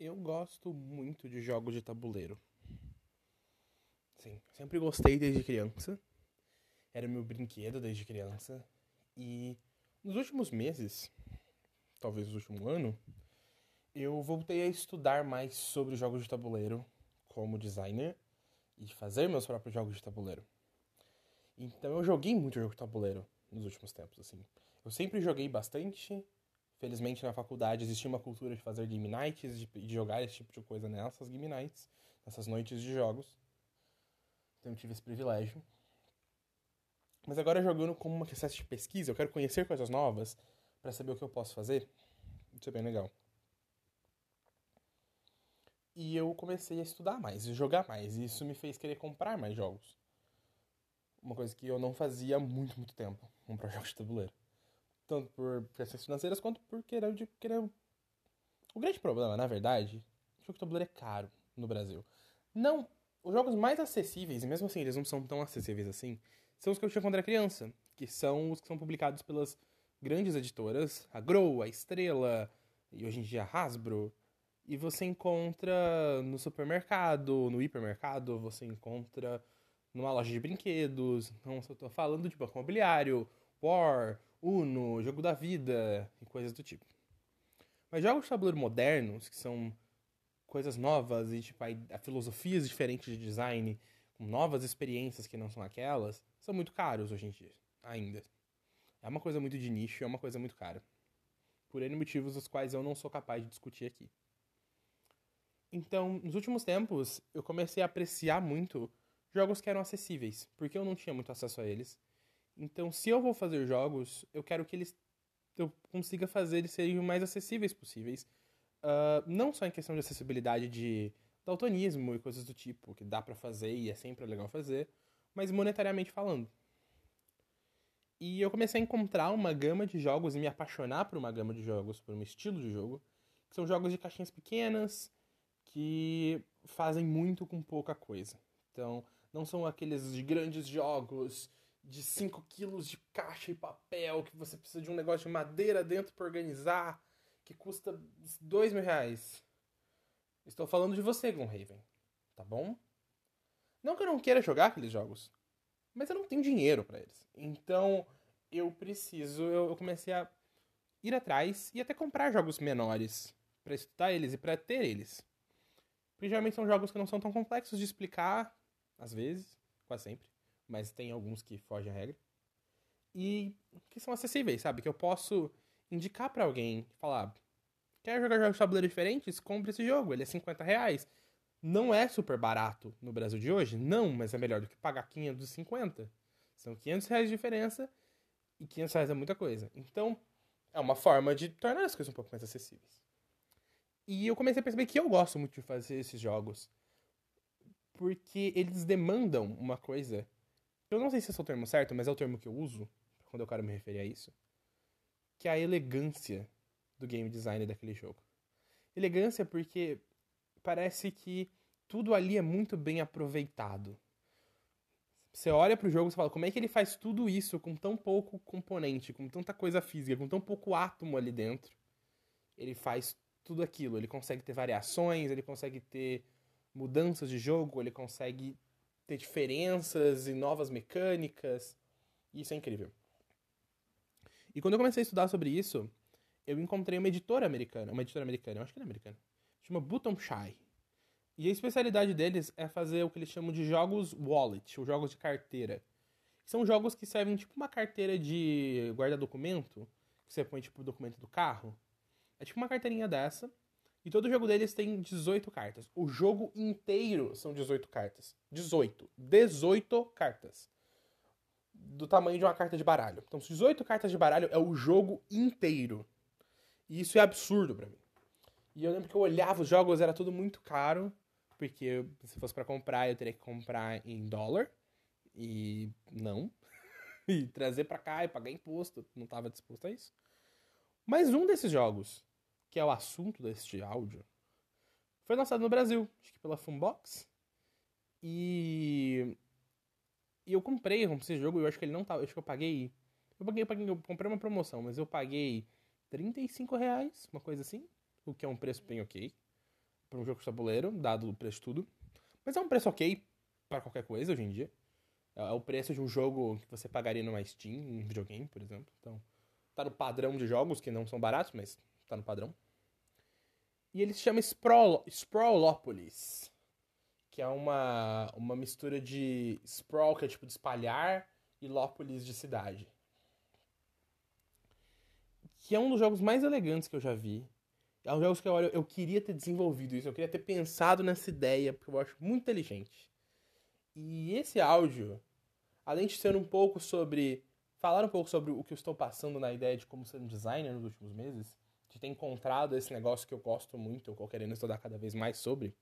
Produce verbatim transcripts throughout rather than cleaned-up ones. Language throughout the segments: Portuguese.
Eu gosto muito de jogos de tabuleiro. Sim, sempre gostei desde criança. Era meu brinquedo desde criança. E nos últimos meses, talvez no último ano, eu voltei a estudar mais sobre jogos de tabuleiro como designer e fazer meus próprios jogos de tabuleiro. Então eu joguei muito jogo de tabuleiro nos últimos tempos, assim. Eu sempre joguei bastante. Felizmente na faculdade existia uma cultura de fazer game nights, de, de jogar esse tipo de coisa nessas game nights, nessas noites de jogos. Então eu tive esse privilégio. Mas agora jogando como uma processo de pesquisa, eu quero conhecer coisas novas para saber o que eu posso fazer. Isso é bem legal. E eu comecei a estudar mais, e jogar mais, e isso me fez querer comprar mais jogos. Uma coisa que eu não fazia há muito, muito tempo, comprar jogos de tabuleiro. Tanto por questões financeiras quanto por querer, de, querer... O grande problema, na verdade, é que o jogo de tabuleiro é caro no Brasil. Não, os jogos mais acessíveis, e mesmo assim eles não são tão acessíveis assim, são os que eu tinha quando era criança, que são os que são publicados pelas grandes editoras, a Grow, a Estrela, e hoje em dia a Hasbro. E você encontra no supermercado, no hipermercado, você encontra numa loja de brinquedos. Não só tô falando de banco imobiliário, War, Uno, Jogo da Vida e coisas do tipo. Mas jogos de tabuleiro modernos, que são coisas novas e tipo, a, a filosofias diferentes de design, com novas experiências que não são aquelas, são muito caros hoje em dia, ainda. É uma coisa muito de nicho, é uma coisa muito cara. Por N motivos os quais eu não sou capaz de discutir aqui. Então, nos últimos tempos, eu comecei a apreciar muito jogos que eram acessíveis, porque eu não tinha muito acesso a eles. Então, se eu vou fazer jogos, eu quero que eles eu consiga fazer eles serem o mais acessíveis possíveis. Uh, não só em questão de acessibilidade de daltonismo e coisas do tipo, que dá pra fazer e é sempre legal fazer, mas monetariamente falando. E eu comecei a encontrar uma gama de jogos e me apaixonar por uma gama de jogos, por um estilo de jogo, que são jogos de caixinhas pequenas, que fazem muito com pouca coisa. Então, não são aqueles grandes jogos de cinco quilos de caixa e papel, que você precisa de um negócio de madeira dentro para organizar, que custa dois mil reais. Estou falando de você, Gloomhaven, tá bom? Não que eu não queira jogar aqueles jogos, mas eu não tenho dinheiro para eles. Então, eu preciso, eu comecei a ir atrás e até comprar jogos menores para estudar eles e para ter eles. Porque geralmente são jogos que não são tão complexos de explicar, às vezes, quase sempre, mas tem alguns que fogem à regra. E que são acessíveis, sabe? Que eu posso indicar pra alguém, falar, quer jogar jogos de tabuleiro diferentes? Compre esse jogo, ele é cinquenta reais. Não é super barato no Brasil de hoje? Não, mas é melhor do que pagar quinhentos e cinquenta. São quinhentos reais de diferença e quinhentos reais é muita coisa. Então, é uma forma de tornar as coisas um pouco mais acessíveis. E eu comecei a perceber que eu gosto muito de fazer esses jogos. Porque eles demandam uma coisa. Eu não sei se esse é o termo certo, mas é o termo que eu uso quando eu quero me referir a isso. Que é a elegância do game design daquele jogo. Elegância porque parece que tudo ali é muito bem aproveitado. Você olha pro jogo e fala, como é que ele faz tudo isso com tão pouco componente, com tanta coisa física, com tão pouco átomo ali dentro? Ele faz tudo aquilo. Ele consegue ter variações, ele consegue ter mudanças de jogo, ele consegue ter diferenças e novas mecânicas. E isso é incrível. E quando eu comecei a estudar sobre isso, eu encontrei uma editora americana, uma editora americana, eu acho que ela é americana, chama Button Shy. E a especialidade deles é fazer o que eles chamam de jogos wallet, ou jogos de carteira. São jogos que servem tipo uma carteira de guarda-documento, que você põe tipo o documento do carro. É tipo uma carteirinha dessa. E todo jogo deles tem dezoito cartas. O jogo inteiro são dezoito cartas. dezoito. dezoito cartas. Do tamanho de uma carta de baralho. Então, dezoito cartas de baralho é o jogo inteiro. E isso é absurdo pra mim. E eu lembro que eu olhava os jogos, era tudo muito caro. Porque se fosse pra comprar, eu teria que comprar em dólar. E não. E trazer pra cá e pagar imposto. Não tava disposto a isso. Mas um desses jogos, que é o assunto deste áudio, foi lançado no Brasil, acho que pela Funbox. E. E eu comprei esse jogo, eu acho que ele não tava. Acho que eu paguei. Eu paguei, eu paguei, eu comprei uma promoção, mas eu paguei trinta e cinco reais, uma coisa assim. O que é um preço bem ok. pra um jogo de tabuleiro, dado o preço de tudo. Mas é um preço ok pra qualquer coisa hoje em dia. É o preço de um jogo que você pagaria numa Steam, um videogame, por exemplo. Então, tá no padrão de jogos, que não são baratos, mas tá no padrão. E ele se chama Sprawl, Sprawlopolis, que é uma, uma mistura de sprawl, que é tipo de espalhar, e Lópolis de cidade. Que é um dos jogos mais elegantes que eu já vi. É um jogo que eu olho, eu queria ter desenvolvido isso, eu queria ter pensado nessa ideia, porque eu acho muito inteligente. E esse áudio, além de ser um pouco sobre... falar um pouco sobre o que eu estou passando na ideia de como ser um designer nos últimos meses, de ter encontrado esse negócio que eu gosto muito, eu tô querendo estudar cada vez mais sobre,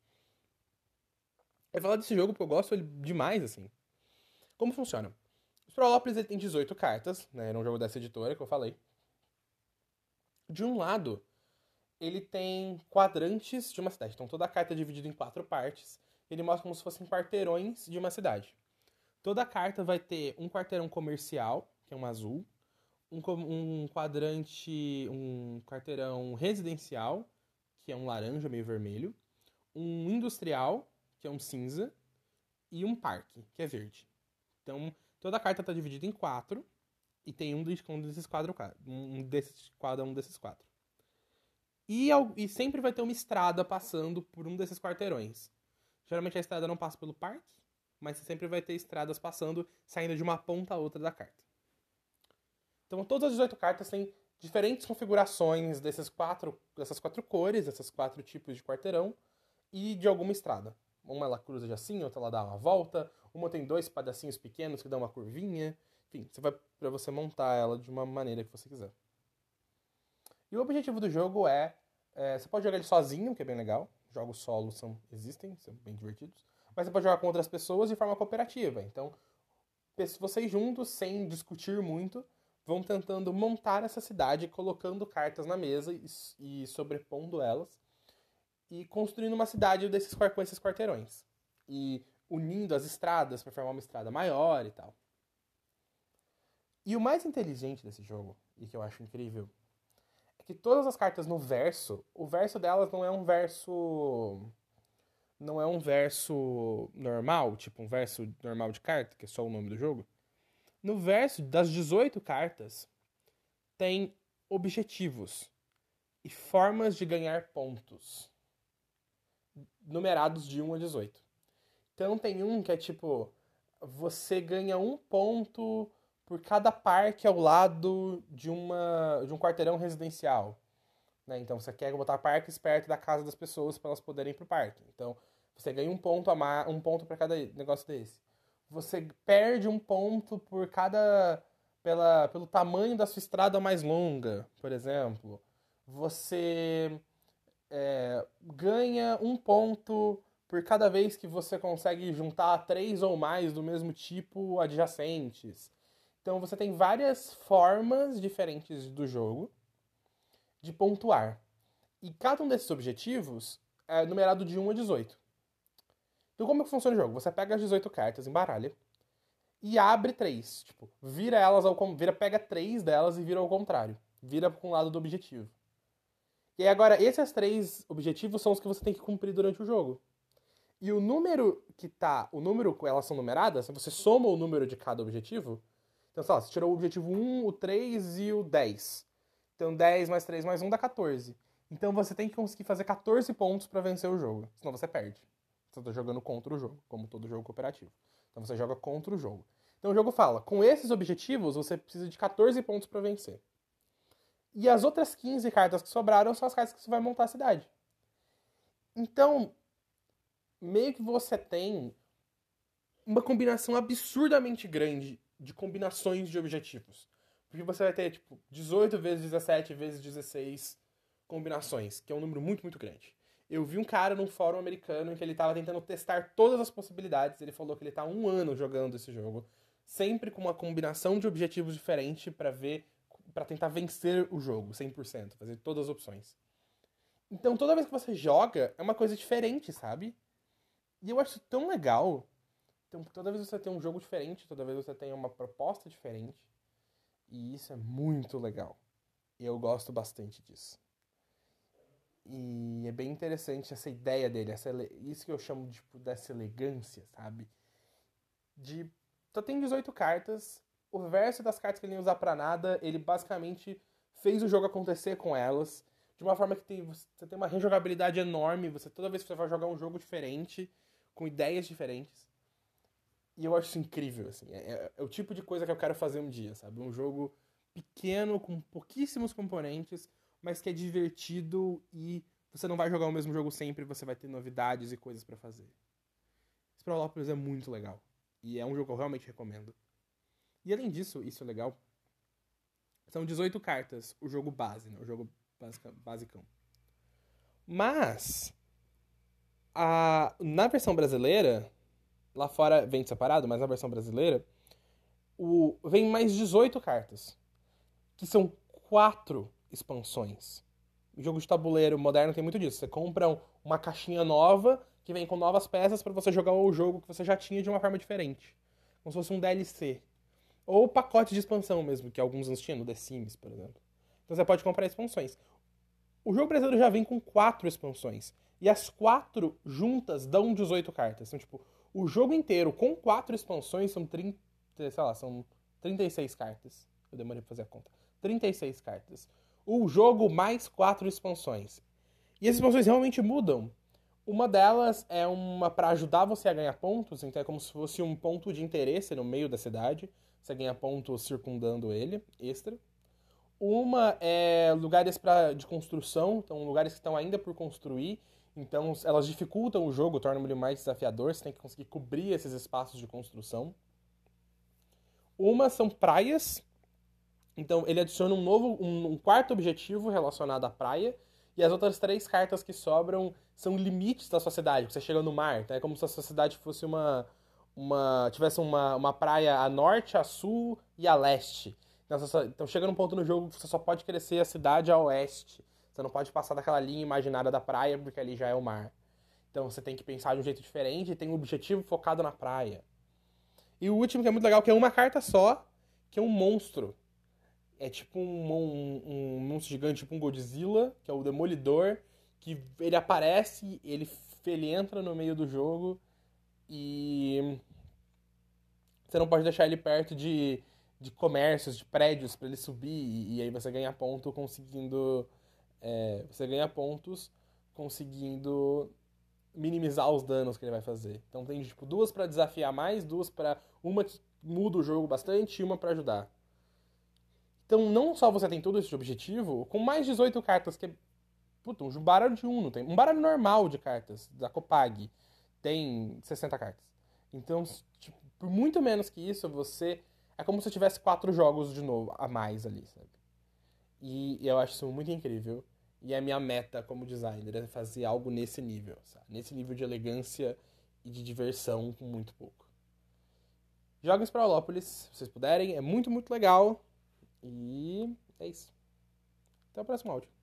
é falar desse jogo porque eu gosto ele demais, assim. Como funciona? O Sprawlopolis ele tem dezoito cartas, né? Era um jogo dessa editora que eu falei. De um lado, ele tem quadrantes de uma cidade. Então toda a carta é dividida em quatro partes. Ele mostra como se fossem quarteirões de uma cidade. Toda carta vai ter um quarteirão comercial, que é um azul, um, um quadrante, um quarteirão residencial, que é um laranja meio vermelho, um industrial, que é um cinza, e um parque, que é verde. Então, toda a carta está dividida em quatro, e tem um desses quadros, um desses, cada um desses quatro. E, e sempre vai ter uma estrada passando por um desses quarteirões. Geralmente a estrada não passa pelo parque, mas você sempre vai ter estradas passando, saindo de uma ponta a outra da carta. Então todas as dezoito cartas têm diferentes configurações desses quatro, dessas quatro cores, desses quatro tipos de quarteirão, e de alguma estrada. Uma ela cruza de assim, outra ela dá uma volta, uma tem dois pedacinhos pequenos que dão uma curvinha. Enfim, você vai para você montar ela de uma maneira que você quiser. E o objetivo do jogo é, é... Você pode jogar ele sozinho, que é bem legal. Jogos solos são, existem, são bem divertidos. Mas você pode jogar com outras pessoas de forma cooperativa. Então, vocês juntos, sem discutir muito, vão tentando montar essa cidade, colocando cartas na mesa e, e sobrepondo elas. E construindo uma cidade desses, com esses quarteirões. E unindo as estradas para formar uma estrada maior e tal. E o mais inteligente desse jogo, e que eu acho incrível, é que todas as cartas no verso, o verso delas não é um verso... Não é um verso normal, tipo um verso normal de carta, que é só o nome do jogo. No verso das dezoito cartas, tem objetivos e formas de ganhar pontos. Numerados de um a dezoito. Então tem um que é tipo... Você ganha um ponto por cada parque ao lado de, uma, de um quarteirão residencial. Né? Então você quer botar parques perto da casa das pessoas para elas poderem ir pro parque. Então você ganha um ponto, a mais, um ponto para cada negócio desse. Você perde um ponto por cada... Pela, pelo tamanho da sua estrada mais longa, por exemplo. Você é, ganha um ponto por cada vez que você consegue juntar três ou mais do mesmo tipo adjacentes. Então você tem várias formas diferentes do jogo de pontuar. E cada um desses objetivos é numerado de um a dezoito. Então como é que funciona o jogo? Você pega as dezoito cartas, embaralha, e abre três. Tipo, vira elas ao vira, pega três delas e vira ao contrário. Vira com o lado do objetivo. E aí agora, esses três objetivos são os que você tem que cumprir durante o jogo. E o número que tá... O número, elas são numeradas, você soma o número de cada objetivo. Então, sei lá, você tirou o objetivo um, o três e o dez. Então, dez mais três mais um dá quatorze. Então, você tem que conseguir fazer quatorze pontos pra vencer o jogo. Senão você perde. Você tá jogando contra o jogo, como todo jogo cooperativo. Então, você joga contra o jogo. Então, o jogo fala, com esses objetivos, você precisa de quatorze pontos pra vencer. E as outras quinze cartas que sobraram são as cartas que você vai montar a cidade. Então, meio que você tem uma combinação absurdamente grande de combinações de objetivos. Porque você vai ter, tipo, dezoito vezes dezessete vezes dezesseis combinações, que é um número muito, muito grande. Eu vi um cara num fórum americano em que ele estava tentando testar todas as possibilidades. Ele falou que ele está há um ano jogando esse jogo, sempre com uma combinação de objetivos diferente para ver, para tentar vencer o jogo cem por cento, fazer todas as opções. Então, toda vez que você joga, é uma coisa diferente, sabe? E eu acho isso tão legal. Então, toda vez você tem um jogo diferente, toda vez você tem uma proposta diferente. E isso é muito legal. E eu gosto bastante disso. E é bem interessante essa ideia dele, essa ele... isso que eu chamo tipo, dessa elegância, sabe? De só tem dezoito cartas, o verso das cartas que ele nem usar pra nada, ele basicamente fez o jogo acontecer com elas, de uma forma que tem, você tem uma rejogabilidade enorme, você toda vez que você vai jogar um jogo diferente, com ideias diferentes. E eu acho isso incrível, assim. É, é, é o tipo de coisa que eu quero fazer um dia, sabe? Um jogo pequeno, com pouquíssimos componentes, mas que é divertido e você não vai jogar o mesmo jogo sempre, você vai ter novidades e coisas pra fazer. Sprawlopolis é muito legal. E é um jogo que eu realmente recomendo. E além disso, isso é legal, são dezoito cartas, o jogo base, né? O jogo basica, basicão. Mas, a, na versão brasileira, lá fora vem separado, mas na versão brasileira, o, vem mais dezoito cartas, que são quatro expansões. O jogo de tabuleiro moderno tem muito disso. Você compra um, uma caixinha nova, que vem com novas peças para você jogar o jogo que você já tinha de uma forma diferente. Como se fosse um D L C. Ou pacote de expansão mesmo, que alguns anos tinham, no The Sims, por exemplo. Então você pode comprar expansões. O jogo brasileiro já vem com quatro expansões. E as quatro juntas dão dezoito cartas. Então, tipo, o jogo inteiro com quatro expansões são trinta, sei lá, são trinta e seis cartas. Eu demorei pra fazer a conta. trinta e seis cartas. O jogo mais quatro expansões. E as expansões realmente mudam. Uma delas é uma para ajudar você a ganhar pontos, então é como se fosse um ponto de interesse no meio da cidade. Você ganha pontos circundando ele, extra. Uma é lugares pra, de construção, então lugares que estão ainda por construir. Então elas dificultam o jogo, tornam ele mais desafiador. Você tem que conseguir cobrir esses espaços de construção. Uma são praias. Então ele adiciona um novo, um, um quarto objetivo relacionado à praia. E as outras três cartas que sobram são limites da sua cidade. Você chega no mar, tá? É como se a sua cidade fosse uma, uma tivesse uma, uma praia a norte, a sul e a leste. Então, só, então chega num ponto no jogo que você só pode crescer a cidade a oeste. Você não pode passar daquela linha imaginária da praia, porque ali já é o mar. Então você tem que pensar de um jeito diferente e tem um objetivo focado na praia. E o último, que é muito legal, que é uma carta só, que é um monstro. É tipo um, um, um monstro gigante, tipo um Godzilla, que é o Demolidor, que ele aparece, ele, ele entra no meio do jogo e você não pode deixar ele perto de, de comércios, de prédios, pra ele subir, e, e aí você ganha ponto conseguindo... É, você ganha pontos conseguindo minimizar os danos que ele vai fazer. Então tem tipo duas pra desafiar mais, duas pra... Uma que muda o jogo bastante e uma pra ajudar. Então, não só você tem todo esse objetivo, com mais dezoito cartas, que é, puta, um baralho de Uno, tem um baralho normal de cartas, da Copag, tem sessenta cartas. Então, tipo, por muito menos que isso, você... É como se você tivesse quatro jogos de novo, a mais ali, sabe? E eu acho isso muito incrível. E a minha meta como designer é fazer algo nesse nível, sabe? Nesse nível de elegância e de diversão com muito pouco. Joguem Sprawlopolis, se vocês puderem, é muito, muito legal. E é isso. Até o próximo áudio.